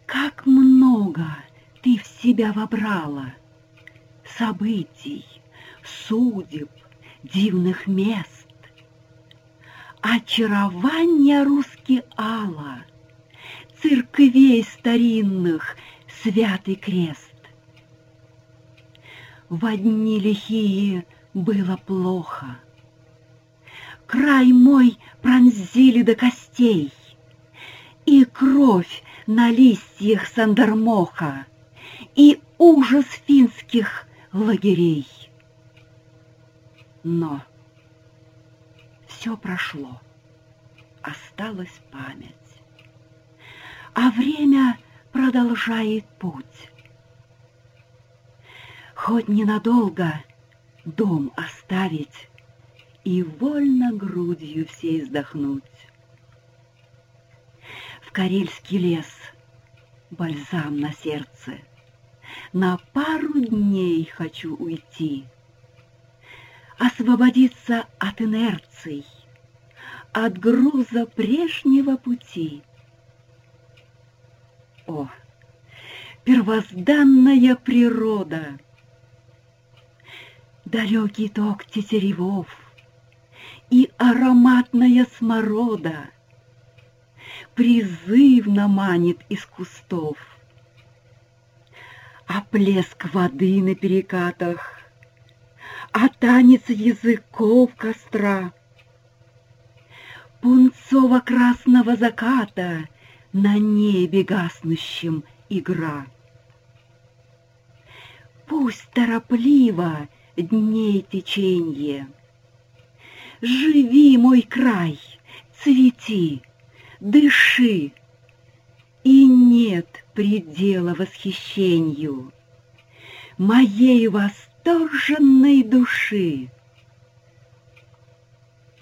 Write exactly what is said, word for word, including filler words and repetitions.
Как много ты в себя вобрала событий, судеб, дивных мест, очарования Руски-Ала, церквей старинных святый крест. В дни лихие было плохо, край мой пронзили до костей, и кровь на листьях сандермоха, и ужас финских лагерей. Но все прошло, осталась память, а время продолжает путь. Хоть ненадолго дом оставить и вольно грудью всей вздохнуть. В карельский лес бальзам на сердце, на пару дней хочу уйти, освободиться от инерций, от груза прежнего пути. О, первозданная природа! Далекий ток тетеревов и ароматная сморода призывно манит из кустов, а плеск воды на перекатах, а танец языков костра, пунцово-красного заката на небе гаснущем игра. Пусть торопливо дней теченье, живи, мой край, цвети, дыши, и нет предела восхищенью моей восторженной души.